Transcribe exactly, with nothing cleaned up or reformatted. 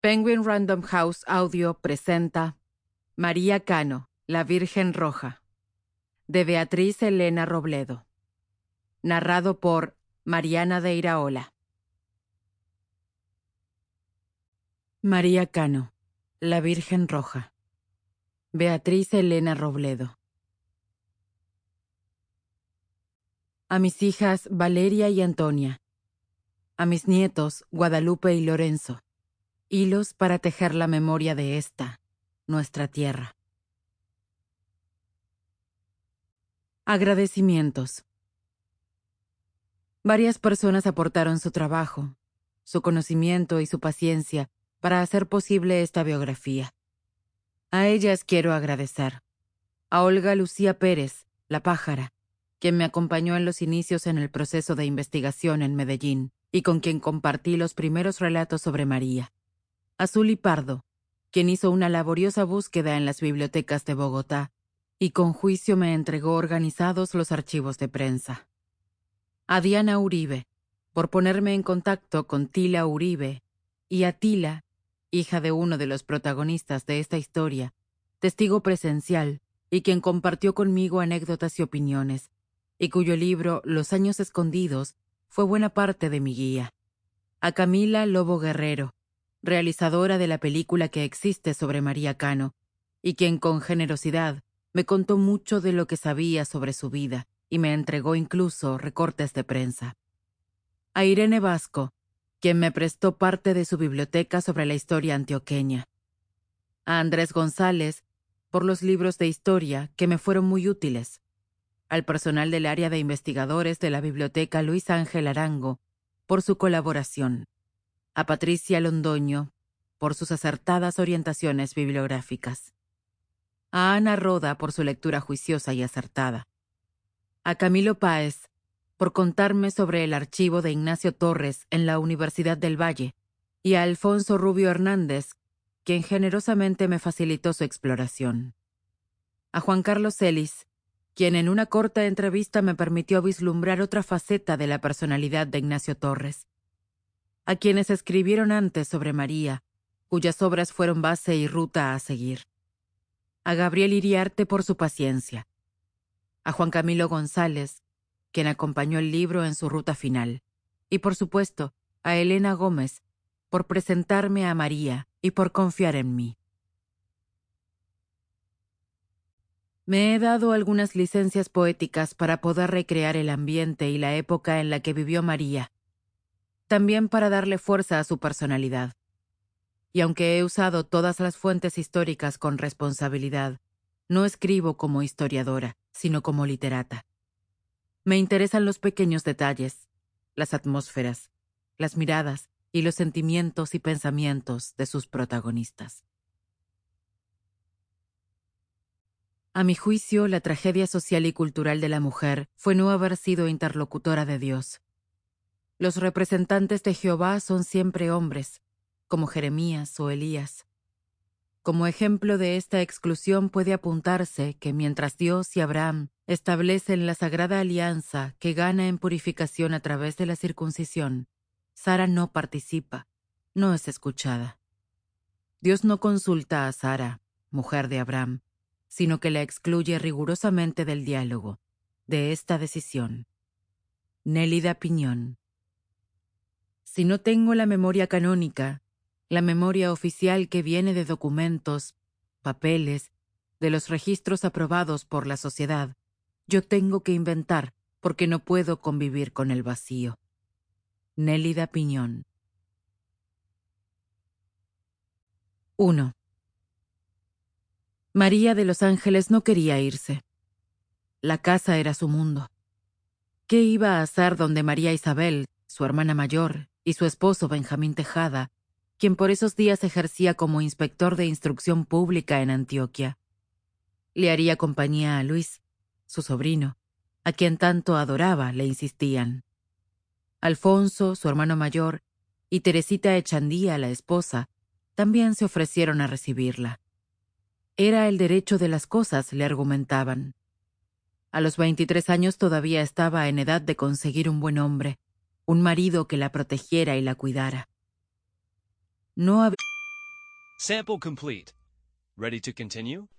Penguin Random House Audio presenta María Cano, la Virgen Roja, de Beatriz Elena Robledo. Narrado por Mariana de Iraola. María Cano, la Virgen Roja. Beatriz Elena Robledo. A mis hijas Valeria y Antonia. A mis nietos Guadalupe y Lorenzo. Hilos para tejer la memoria de esta, nuestra tierra. Agradecimientos. Varias personas aportaron su trabajo, su conocimiento y su paciencia para hacer posible esta biografía. A ellas quiero agradecer. A Olga Lucía Pérez, la pájara, quien me acompañó en los inicios en el proceso de investigación en Medellín y con quien compartí los primeros relatos sobre María. A Zuli Pardo, quien hizo una laboriosa búsqueda en las bibliotecas de Bogotá y con juicio me entregó organizados los archivos de prensa. A Diana Uribe, por ponerme en contacto con Tila Uribe, y a Tila, hija de uno de los protagonistas de esta historia, testigo presencial y quien compartió conmigo anécdotas y opiniones, y cuyo libro Los años escondidos fue buena parte de mi guía. A Camila Lobo Guerrero, realizadora de la película que existe sobre María Cano, y quien con generosidad me contó mucho de lo que sabía sobre su vida y me entregó incluso recortes de prensa. A Irene Vasco, quien me prestó parte de su biblioteca sobre la historia antioqueña. A Andrés González, por los libros de historia que me fueron muy útiles. Al personal del área de investigadores de la Biblioteca Luis Ángel Arango, por su colaboración. A Patricia Londoño, por sus acertadas orientaciones bibliográficas. A Ana Roda, por su lectura juiciosa y acertada. A Camilo Páez, por contarme sobre el archivo de Ignacio Torres en la Universidad del Valle, y a Alfonso Rubio Hernández, quien generosamente me facilitó su exploración. A Juan Carlos Celis, quien en una corta entrevista me permitió vislumbrar otra faceta de la personalidad de Ignacio Torres. A quienes escribieron antes sobre María, cuyas obras fueron base y ruta a seguir. A Gabriel Iriarte por su paciencia. A Juan Camilo González, quien acompañó el libro en su ruta final. Y por supuesto, a Elena Gómez, por presentarme a María y por confiar en mí. Me he dado algunas licencias poéticas para poder recrear el ambiente y la época en la que vivió María. También para darle fuerza a su personalidad. Y aunque he usado todas las fuentes históricas con responsabilidad, no escribo como historiadora, sino como literata. Me interesan los pequeños detalles, las atmósferas, las miradas y los sentimientos y pensamientos de sus protagonistas. A mi juicio, la tragedia social y cultural de la mujer fue no haber sido interlocutora de Dios. Los representantes de Jehová son siempre hombres, como Jeremías o Elías. Como ejemplo de esta exclusión puede apuntarse que mientras Dios y Abraham establecen la sagrada alianza que gana en purificación a través de la circuncisión, Sara no participa, no es escuchada. Dios no consulta a Sara, mujer de Abraham, sino que la excluye rigurosamente del diálogo, de esta decisión. Nélida Piñón. Si no tengo la memoria canónica, la memoria oficial que viene de documentos, papeles, de los registros aprobados por la sociedad, yo tengo que inventar porque no puedo convivir con el vacío. Nélida Piñón. uno. María de los Ángeles no quería irse. La casa era su mundo. ¿Qué iba a hacer donde María Isabel, su hermana mayor, y su esposo Benjamín Tejada, quien por esos días ejercía como inspector de instrucción pública en Antioquia? Le haría compañía a Luis, su sobrino, a quien tanto adoraba, le insistían. Alfonso, su hermano mayor, y Teresita Echandía, la esposa, también se ofrecieron a recibirla. Era el derecho de las cosas, le argumentaban. A los veintitrés años todavía estaba en edad de conseguir un buen hombre, un marido que la protegiera y la cuidara. No había Sample complete. Ready to continue?